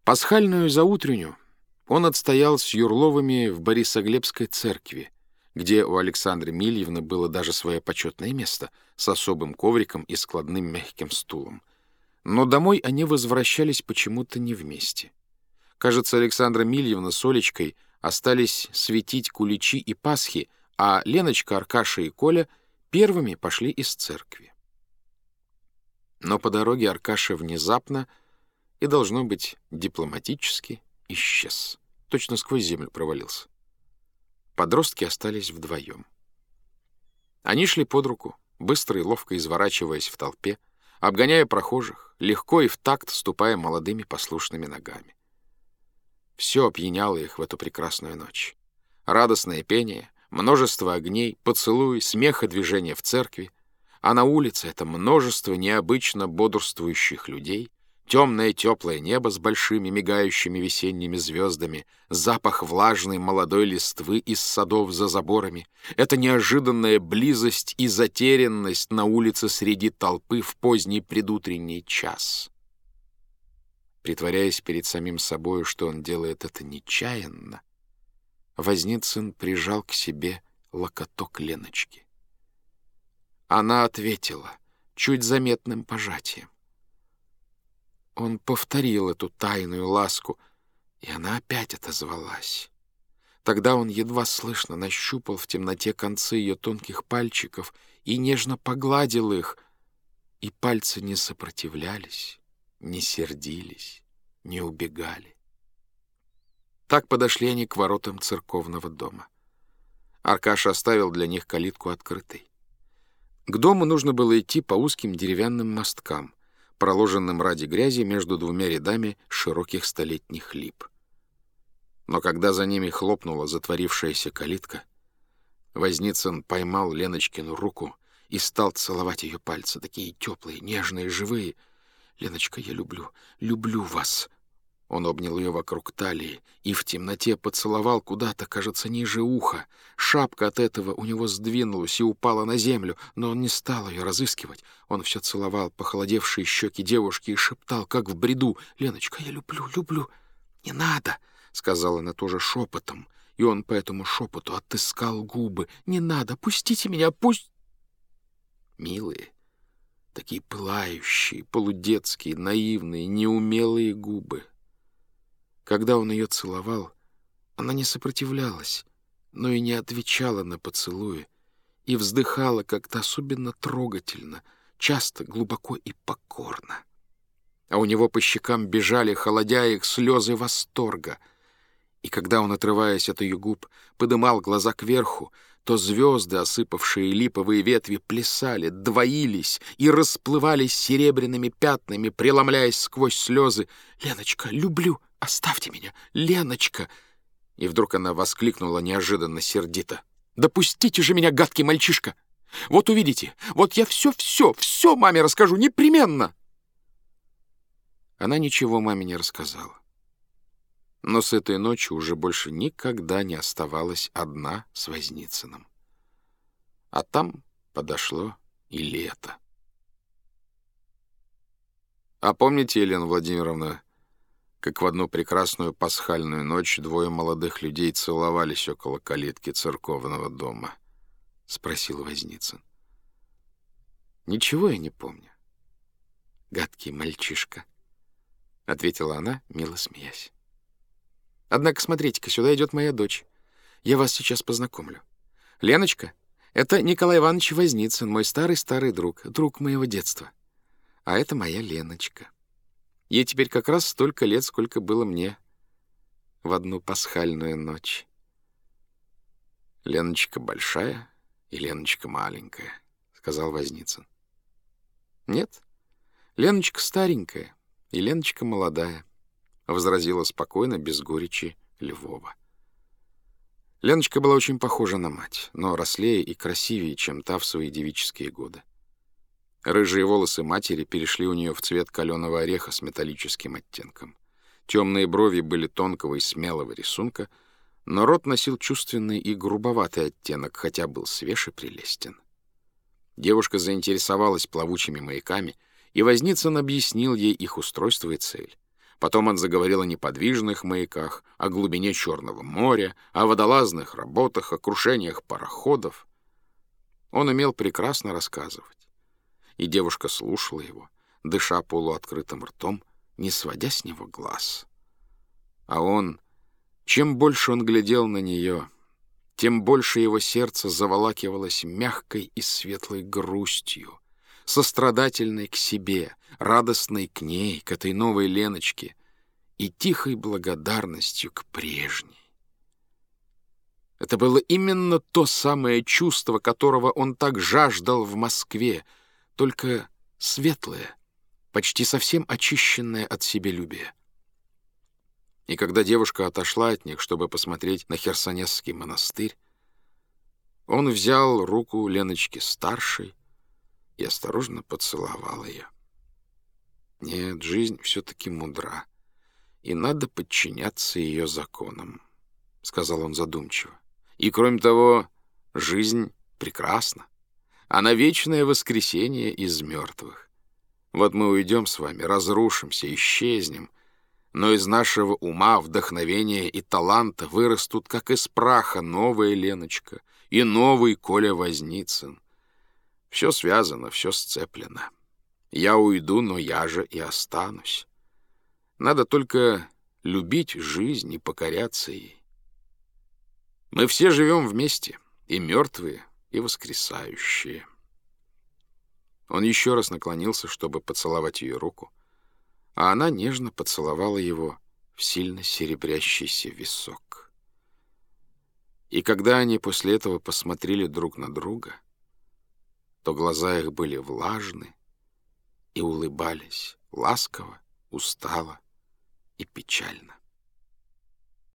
Пасхальную заутренню он отстоял с Юрловыми в Борисоглебской церкви, где у Александры Мильевны было даже свое почетное место с особым ковриком и складным мягким стулом. Но домой они возвращались почему-то не вместе. Кажется, Александра Мильевна с Олечкой остались светить куличи и пасхи, а Леночка, Аркаша и Коля первыми пошли из церкви. Но по дороге Аркаша внезапно и, должно быть, дипломатически исчез. Точно сквозь землю провалился. Подростки остались вдвоем. Они шли под руку, быстро и ловко изворачиваясь в толпе, обгоняя прохожих, легко и в такт ступая молодыми послушными ногами. Все опьяняло их в эту прекрасную ночь. Радостное пение, множество огней, поцелуи, смех и движения в церкви, а на улице это множество необычно бодрствующих людей, темное теплое небо с большими мигающими весенними звездами, запах влажной молодой листвы из садов за заборами, это неожиданная близость и затерянность на улице среди толпы в поздний предутренний час. Притворяясь перед самим собою, что он делает это нечаянно, Возницын прижал к себе локоток Леночки. Она ответила чуть заметным пожатием. Он повторил эту тайную ласку, и она опять отозвалась. Тогда он едва слышно нащупал в темноте концы ее тонких пальчиков и нежно погладил их, и пальцы не сопротивлялись, не сердились, не убегали. Так подошли они к воротам церковного дома. Аркаша оставил для них калитку открытой. К дому нужно было идти по узким деревянным мосткам, проложенным ради грязи между двумя рядами широких столетних лип. Но когда за ними хлопнула затворившаяся калитка, Возницын поймал Леночкину руку и стал целовать ее пальцы, такие теплые, нежные, живые. «Леночка, я люблю вас!» Он обнял ее вокруг талии и в темноте поцеловал куда-то, кажется, ниже уха. Шапка от этого у него сдвинулась и упала на землю, но он не стал ее разыскивать. Он все целовал похолодевшие щеки девушки и шептал, как в бреду: «Леночка, я люблю!» «Не надо!» — сказала она тоже шепотом, и он по этому шепоту отыскал губы. «Не надо! Пустите меня! Пусть...» Милые, такие пылающие, полудетские, наивные, неумелые губы. Когда он ее целовал, она не сопротивлялась, но и не отвечала на поцелуи, и вздыхала как-то особенно трогательно, часто, глубоко и покорно. А у него по щекам бежали, холодя их, слезы восторга. И когда он, отрываясь от ее губ, подымал глаза кверху, то звезды, осыпавшие липовые ветви, плясали, двоились и расплывались серебряными пятнами, преломляясь сквозь слезы. «Леночка, люблю! Оставьте меня! Леночка!» И вдруг она воскликнула неожиданно сердито: «Да пустите же меня, гадкий мальчишка! Вот увидите, вот я все маме расскажу, непременно!» Она ничего маме не рассказала. Но с этой ночи уже больше никогда не оставалась одна с Возницыным. А там подошло и лето. А помните, Елена Владимировна, как в одну прекрасную пасхальную ночь двое молодых людей целовались около калитки церковного дома? — спросил Возницын. — Ничего я не помню. Гадкий мальчишка, — ответила она, мило смеясь. Однако, смотрите-ка, сюда идет моя дочь. Я вас сейчас познакомлю. Леночка, это Николай Иванович Возницын, мой старый-старый друг моего детства. А это моя Леночка. Ей теперь как раз столько лет, сколько было мне в одну пасхальную ночь. Леночка большая и Леночка маленькая, — сказал Возницын. Нет, Леночка старенькая и Леночка молодая, — возразила спокойно, без горечи, Львова. Леночка была очень похожа на мать, но рослее и красивее, чем та в свои девические годы. Рыжие волосы матери перешли у нее в цвет каленого ореха с металлическим оттенком. Темные брови были тонкого и смелого рисунка, но рот носил чувственный и грубоватый оттенок, хотя был свеж и прелестен. Девушка заинтересовалась плавучими маяками, и Возницын объяснил ей их устройство и цель. Потом он заговорил о неподвижных маяках, о глубине Черного моря, о водолазных работах, о крушениях пароходов. Он умел прекрасно рассказывать. И девушка слушала его, дыша полуоткрытым ртом, не сводя с него глаз. А он, чем больше он глядел на нее, тем больше его сердце заволакивалось мягкой и светлой грустью, сострадательной к себе, радостной к ней, к этой новой Леночке, и тихой благодарностью к прежней. Это было именно то самое чувство, которого он так жаждал в Москве, только светлое, почти совсем очищенное от себелюбия. И когда девушка отошла от них, чтобы посмотреть на Херсонесский монастырь, он взял руку Леночки-старшей и осторожно поцеловал ее. Нет, жизнь все-таки мудра, и надо подчиняться ее законам, — сказал он задумчиво. И, кроме того, жизнь прекрасна. Она вечное воскресение из мертвых. Вот мы уйдем с вами, разрушимся, исчезнем, но из нашего ума, вдохновения и таланта вырастут, как из праха, новая Леночка и новый Коля Возницын. Все связано, все сцеплено. Я уйду, но я же и останусь. Надо только любить жизнь и покоряться ей. Мы все живем вместе, и мертвые, и воскресающие. Он еще раз наклонился, чтобы поцеловать ее руку, а она нежно поцеловала его в сильно серебрящийся висок. И когда они после этого посмотрели друг на друга, то глаза их были влажны и улыбались ласково, устало и печально.